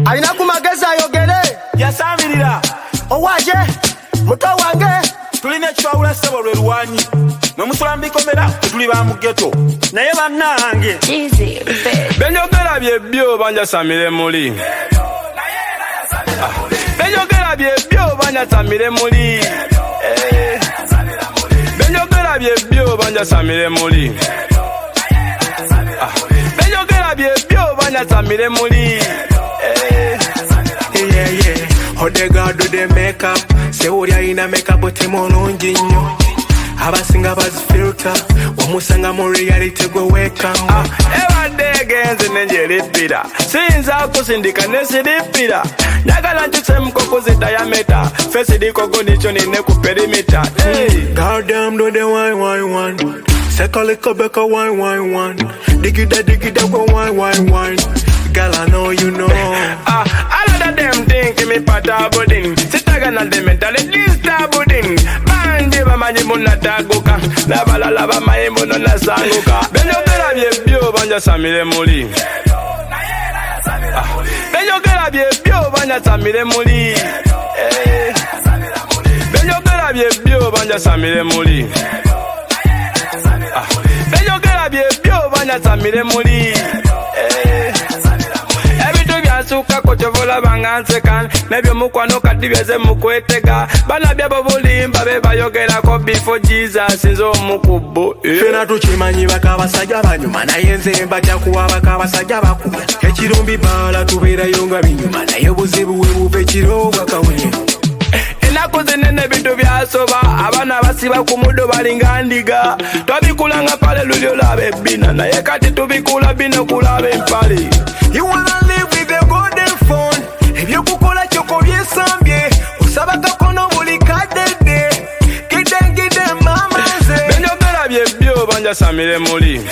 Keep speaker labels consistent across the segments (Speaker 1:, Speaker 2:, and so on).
Speaker 1: alina ku magezi ayogere
Speaker 2: yasamirira
Speaker 1: owaje muto wange
Speaker 2: tulina ekiwawula ssebo lwe luwanyi mwe musula mbikomera tuli ba mu ghetto naye bannange
Speaker 3: benjogera byebyo banja samire muli benjogera byebyo banja samire muli benjogera byebyo banja samire muli benjogera byebyo banja samire muli
Speaker 4: Odega do the makeup se uri aina makeup otemulungi nnyo abasinga bazifilter omusanga mu reality gwe weka
Speaker 3: ebadde genze nenjeripira sinza kusindika nesiripira njagala nkisemuko kuzi diameter face dikogo nicho nine ku perimeter
Speaker 4: goddamn do the wine Sekalika beka wine digida go wine girl I know you know
Speaker 3: all of them think me pata budding sitagana them mentally disturbing banje bamanyi munataguka laba mayimbo nona sanguka benjogera byebyo banja samire muli benjogera byebyo banja samire muli benjogera byebyo banja samire muli benjogera byebyo banja samire muli suka kochovola banganseka nebyo mukwano kati byeze mukwetega bana byabo bulimba be bayogera ko before Jesus nzo mukubbo
Speaker 4: fena tukimanyi bakabasajja banyuma naye nze mbajja kuwa bakabasajja bakubya ekirumbi bala tubeera yonga binyuma naye buzibu we buve kirobwa kawunye
Speaker 3: enako zinene bintu byasoba abana basiba ku muddo balinga ndiga twabikulanga pale lulyo labe bina naye kati tubikula bino kulaba empale
Speaker 4: you wanna live with a golden phone ebyokukola kyoko byesambye osabaka kono buli kadede kidengide mama ze
Speaker 3: benjogera byebyo banja samire muli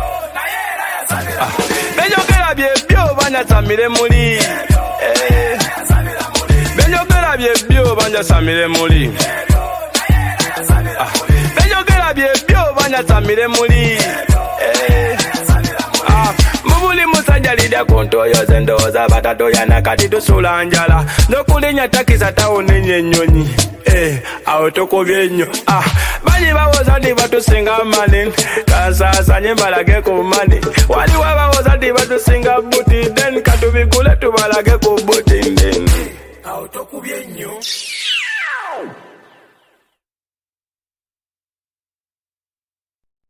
Speaker 3: benjogera byebyo banja samire muli benjogera byebyo banja samire muli benjogera byebyo banja samire muli mubuli musajja lidya kontoyo zendoza batatoya nakati tusula njala nokulinya takiza tawonenye ennyonyi awo tokobye nnyo banyi bawoza ndi batusinga mani kansasanye mbalage ku mani waliwo bawoza ndi batusinga buti then katubikule tubalage ku buti then awo tokubye nnyo